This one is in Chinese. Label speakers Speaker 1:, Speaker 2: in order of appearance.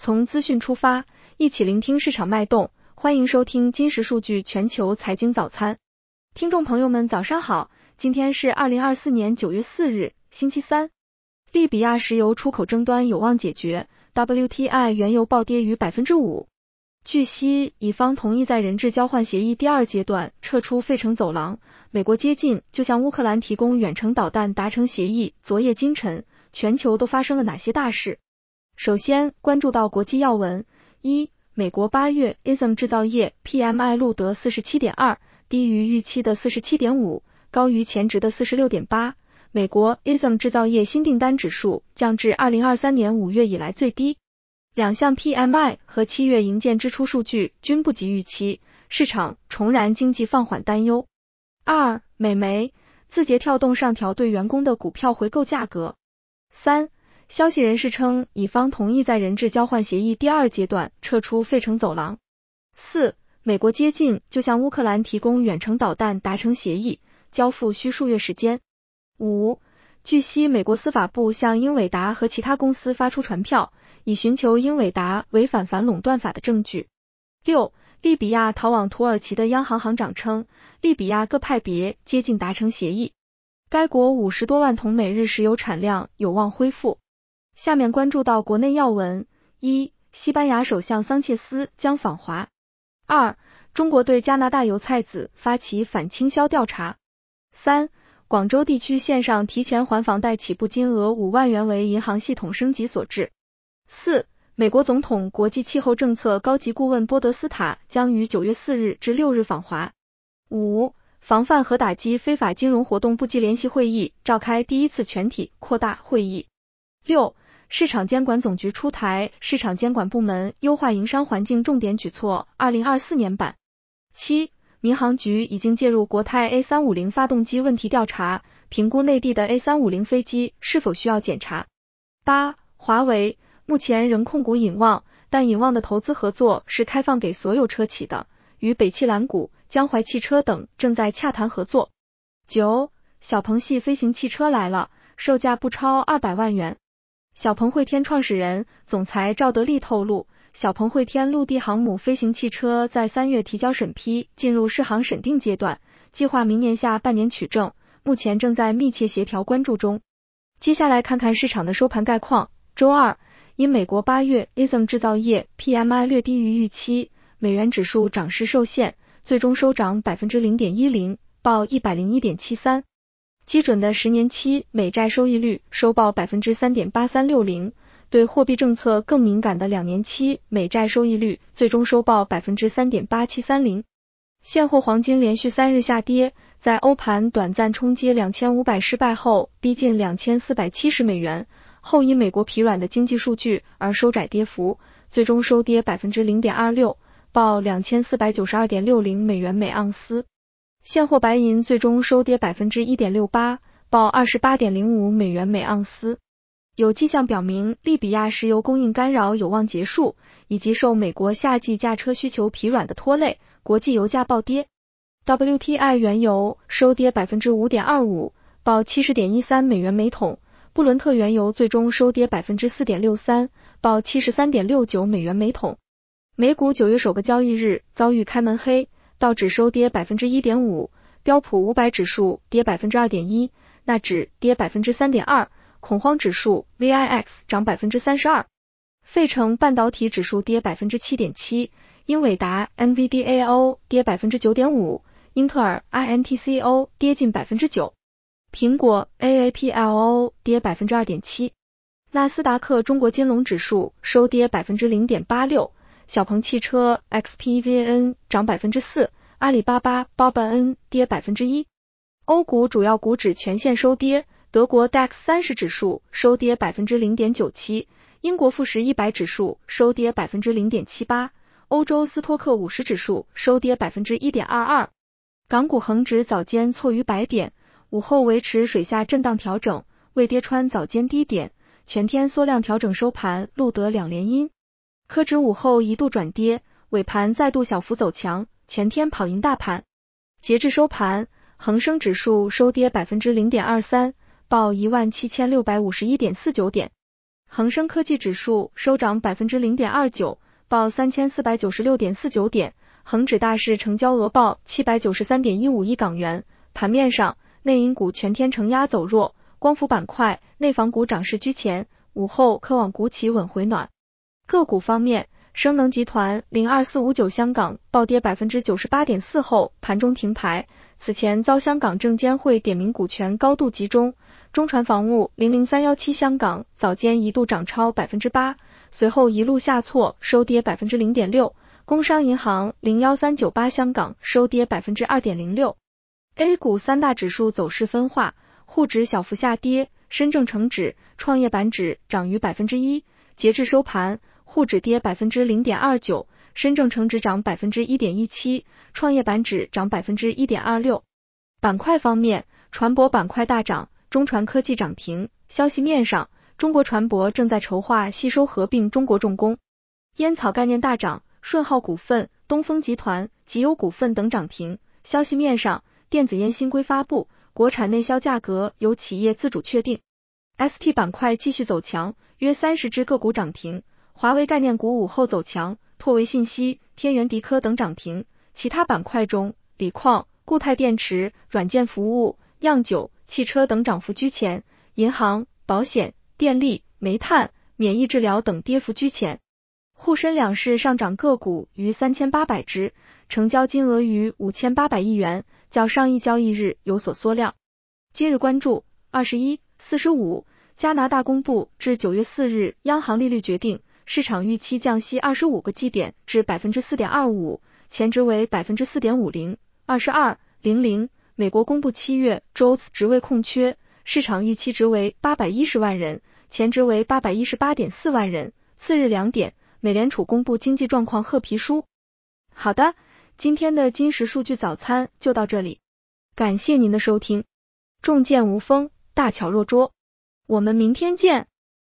Speaker 1: 从资讯出发，一起聆听市场脉动。欢迎收听金石数据全球财经早餐。听众朋友们早上好，今天是2024年9月4日，星期三。利比亚石油出口争端有望解决， WTI 原油暴跌逾 5%。据悉，以方同意在人质交换协议第二阶段撤出费城走廊，美国接近就向乌克兰提供远程导弹达成协议。昨夜今晨，全球都发生了哪些大事？首先关注到国际要闻。一、美国8月 ISM 制造业 PMI 录得 47.2， 低于预期的 47.5， 高于前值的 46.8。 美国 ISM 制造业新订单指数降至2023年5月以来最低。两项 PMI 和7月营建支出数据均不及预期，市场重燃经济放缓担忧。二、美媒字节跳动上调对员工的股票回购价格。三、消息人士称，以方同意在人质交换协议第二阶段撤出费城走廊。四、美国接近就向乌克兰提供远程导弹达成协议，交付需数月时间。五、据悉，美国司法部向英伟达和其他公司发出传票，以寻求英伟达违反反垄断法的证据。六、利比亚逃往土耳其的央行行长称，利比亚各派别接近达成协议，该国50多万桶每日石油产量有望恢复。下面关注到国内要闻。一、西班牙首相桑切斯将访华。二、中国对加拿大油菜籽发起反倾销调查。三、广州地区线上提前还房贷起步金额5万元为银行系统升级所致。四、美国总统国际气候政策高级顾问波德斯塔将于9月4日至6日访华。五、防范和打击非法金融活动部际联席会议召开第一次全体扩大会议。六、市场监管总局出台市场监管部门优化营商环境重点举措2024年版。七、民航局已经介入国泰 A350 发动机问题调查，评估内地的 A350 飞机是否需要检查。八、华为目前仍控股引旺，但引旺的投资合作是开放给所有车企的，与北汽蓝谷、江淮汽车等正在洽谈合作。九、小鹏系飞行汽车来了，售价不超200万元。小鹏汇天创始人、总裁赵德利透露，小鹏汇天陆地航母飞行汽车在3月提交审批，进入试航审定阶段，计划明年下半年取证，目前正在密切协调关注中。接下来看看市场的收盘概况。周二，因美国8月 ISM 制造业 PMI 略低于预期，美元指数涨势受限，最终收涨 0.10%， 报 101.73。基准的10年期美债收益率收报 3.8360%， 对货币政策更敏感的2年期美债收益率最终收报 3.8730%。现货黄金连续3日下跌，在欧盘短暂冲击2500失败后，逼近2470美元，后因美国疲软的经济数据而收窄跌幅，最终收跌 0.26%， 报 2492.60美元每盎司。现货白银最终收跌 1.68%， 报 28.05美元每盎司。有迹象表明，利比亚石油供应干扰有望结束，以及受美国夏季驾车需求疲软的拖累，国际油价暴跌。WTI 原油收跌 5.25%， 报 70.13美元每桶。布伦特原油最终收跌 4.63%， 报 73.69美元每桶。美股9月首个交易日遭遇开门黑，道指收跌 1.5%， 标普500指数跌 2.1%， 纳指跌 3.2%， 恐慌指数 VIX 涨 32%， 费城半导体指数跌 7.7%， 英伟达 NVDAO 跌 9.5%， 英特尔 INTCO 跌近 9%， 苹果 AAPLO 跌 2.7%， 纳斯达克中国金龙指数收跌 0.86%，小鹏汽车 XPVN 涨 4%， 阿里巴巴 BABAN 跌 1%。欧股主要股指全线收跌，德国 DAX 30指数收跌 0.97%， 英国富时100指数收跌 0.78%， 欧洲斯托克50指数收跌 1.22%。港股恒指早间挫逾100点，午后维持水下震荡调整，未跌穿早间低点，全天缩量调整收盘录得2连阴。科指午后一度转跌，尾盘再度小幅走强，全天跑赢大盘。截至收盘，恒生指数收跌 0.23%， 报 17651.49 点。 恒生科技指数收涨 0.29%， 报 3496.49 点，恒指大市成交额报 793.15 亿港元。盘面上，内银股全天承压走弱，光伏板块、内房股涨势居前，午后科网股企稳回暖。个股方面，升能集团02459香港暴跌 98.4% 后盘中停牌，此前遭香港证监会点名股权高度集中。中船防务00317香港早间一度涨超 8%， 随后一路下挫，收跌 0.6%。工商银行01398香港收跌 2.06%。A 股三大指数走势分化，沪指小幅下跌，深证成指、创业板指涨逾 1%， 截至收盘，沪指跌 0.29%， 深证成指涨 1.17%， 创业板指涨 1.26%。板块方面，船舶板块大涨，中船科技涨停。消息面上，中国船舶正在筹划吸收合并中国重工。烟草概念大涨，顺浩股份、东风集团、吉优股份等涨停。消息面上，电子烟新规发布，国产内销价格由企业自主确定。ST 板块继续走强，约30只个股涨停。华为概念股午后走强，拓维信息、天元迪科等涨停。其他板块中，锂矿、固态电池、软件服务、酿酒、汽车等涨幅居前，银行、保险、电力、煤炭、免疫治疗等跌幅居前。沪深两市上涨个股逾3800只，成交金额逾5800亿元，较上一交易日有所缩量。今日关注21、45，加拿大公布至9月4日央行利率决定，市场预期降息25个基点至 4.25%， 前值为 4.50%。22.00，美国公布7月 JOLTS 职位空缺，市场预期值为810万人，前值为818.4万人。次日2点，美联储公布经济状况褐皮书。好的，今天的金石数据早餐就到这里，感谢您的收听。重剑无锋，大巧若拙，我们明天见。